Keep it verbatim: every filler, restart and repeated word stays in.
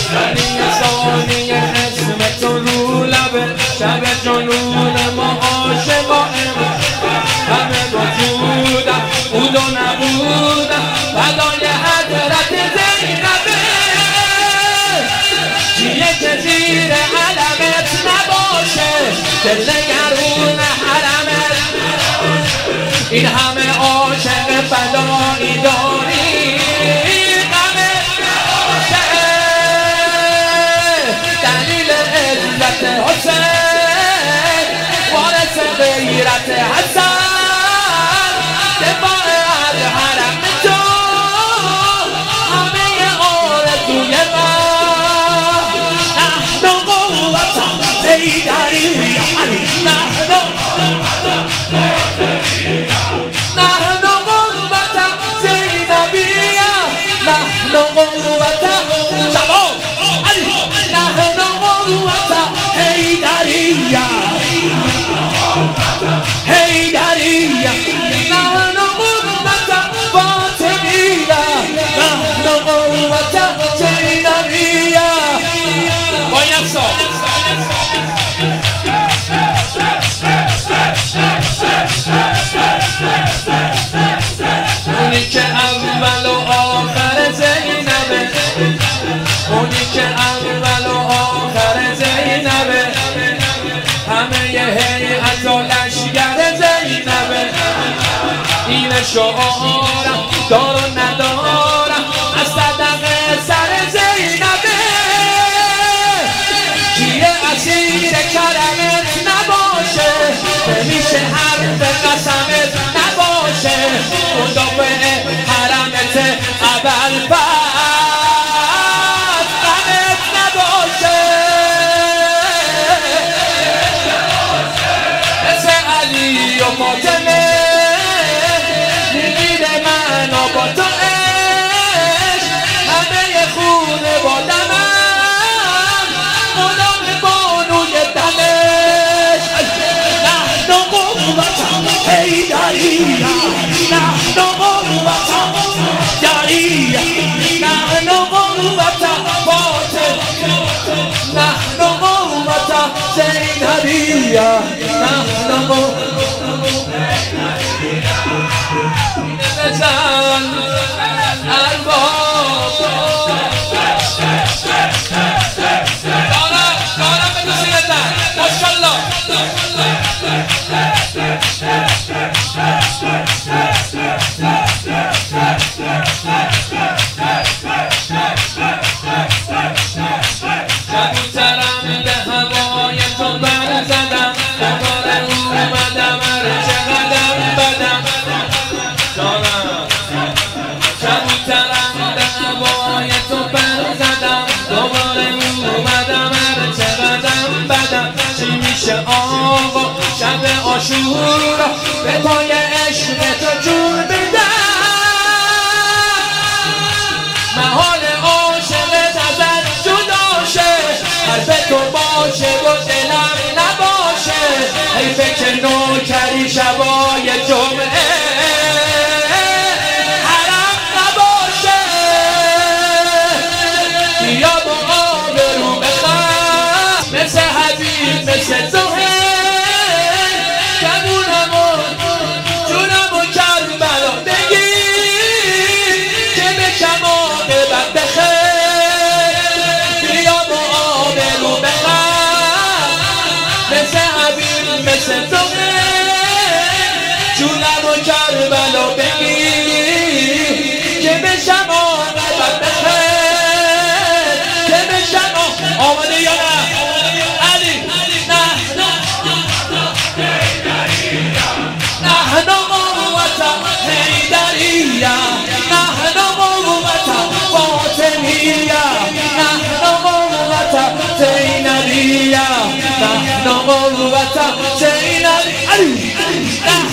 ثانیه ثانیه اسم تو رو لبه شب جنون ما عاشقائم همه وجودم بود و نبودم فدای حضرت زینبه کیه که زیر علمت نباشه دل نگرون حرمت این همه عاشق فدایی داری غمت نباشه دلیل عزت حسین وارث غیرت حسن دفاع از حرم تو همه آرزوی من نحن قوة حیدری نحن نحن قوة زینبیه نحن قوة شباب نحن قوة حیدریه حیدریه نحن قوة فاطمیه نحن قوة زینبیه باید سال اونی که اول و آخر زینبه اونی که اول و آخر زینبه همه ی هیئت و لشگر زینبه این شعارم دار و ندارم از صدقه سر زینبه کیه اسیر کرمت نباشه نمیشه حرف قسمت نباشه مدافع حرمت اول فت غمت نباشه مثل علی و فاطمه میگیره من و با تو عشق همه خونه با دمم مدام بانوی دمشق نحن قوة حیدریه نحن قوة جریه نحن قوة فاطمه نحن قوة زینبیه نحن قوة بزن الباب دارم دارم به دوستی بزن ماشالله کبوترم به هوای تو بر زدم دوباره اومدم هرچه قدم بدم جانم کبوترم به هوای تو بر زدم دوباره اومدم هرچه قدم بدم چی میشه آقا شب عاشورا به پای عشق تو جون بدم محال عاشقت ازت جدا شه قلب تو باشه و دلم نباشه حیفه که نوکری شبای جمعه حرم نباشه بیا با آبرو بخواه مثل حبیب مثل زهیر کمونم و جونم و کربلا بگیر که به کمال بد بخیر بیا با آبرو بخواه مثل حبیب مثل زهیر جونم و کربلا بگیر که به شمال بد بخیر که به شمال آمده یا نه علی نحن قوة حیدریه نحن قوة فاطمیه نحن قوة زینبیه نحن قوة زینبیه